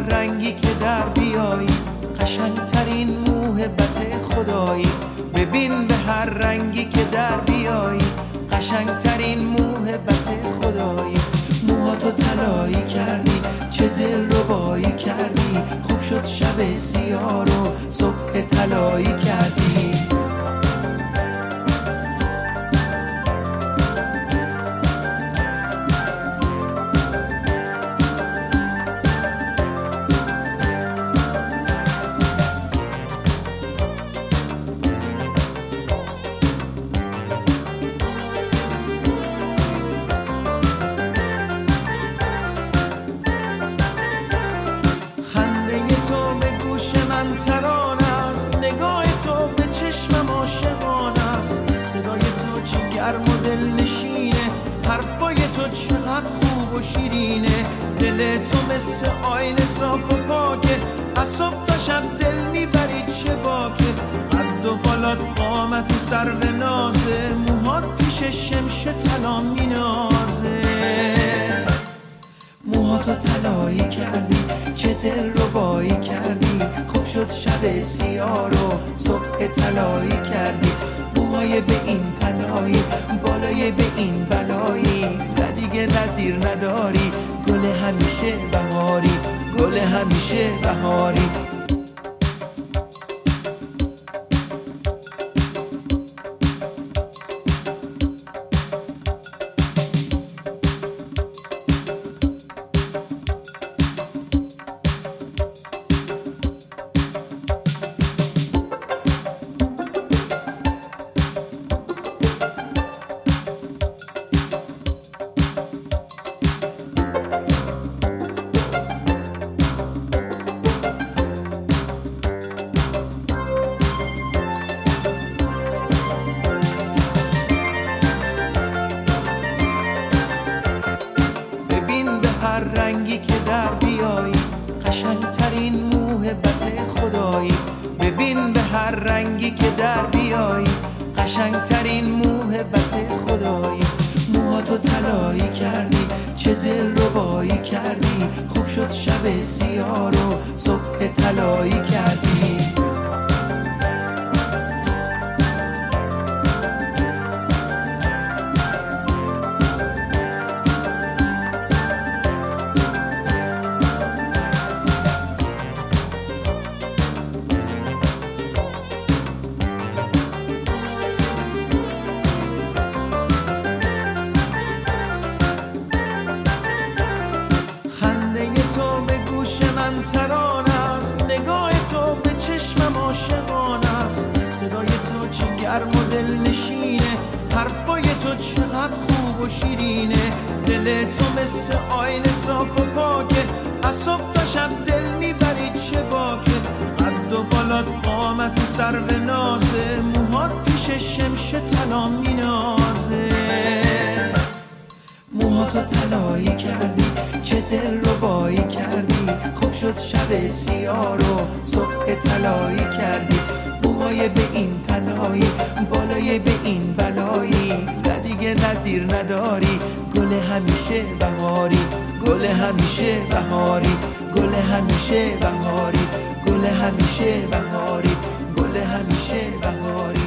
رنگی که در بیایی، قشنگترین موهبت خدایی. ببین به هر رنگی که در بیایی، قشنگترین موهبت خدایی. موهاتو طلایی کردی، چه دلربایی کردی، خوب شد شب سیاه رو صبح طلایی کردی. تران است، نگاه تو به چشمم عاشقان است. صدای تو چه گرم و دل نشینه، حرفای تو چقدر خوب و شیرینه. دل تو مثل آینه صاف و پاکه، از صبح تا شب دل میبری چه باکه. قد و بالات قامت سرو نازه، موهات پیش شمش طلا مینازه. موهاتو طلایی کردی، چه دلربایی کردی، خوب شد شب سیاه رو صبح طلایی کردی. موهای به این تنهایی، بالای به این بلایی، نه دیگه نظیر نداری، گل همیشه بهاری، گل همیشه بهاری. رنگی که در بیایی، قشنگترین موهبت خدایی. ببین به هر رنگی که در بیایی، قشنگترین موهبت خدایی. موهاتو طلایی کردی، چه دلربایی کردی، خوب شد شب سیاه رو صبح طلایی کردی. تران است، نگاه تو به چشمم عاشقان است. صدای تو چه گرم و دل نشینه، حرفای تو چقدر خوب و شیرینه. دل تو مثل آینه صاف و پاکه، از صبح تا شب دل میبری چه باکه. قد و بالات قامت سرو نازه، موهات پیش شمش طلا مینازه. موهاتو طلایی کردی، چه دلربایی کردی، خوب شد شب سیاه رو صبح طلایی کردی. موهای به این تنهایی، بالای به این بلایی، نه دیگه نظیر نداری، گل همیشه بهاری، گل همیشه بهاری، گل همیشه بهاری، گل همیشه بهاری، گل همیشه بهاری.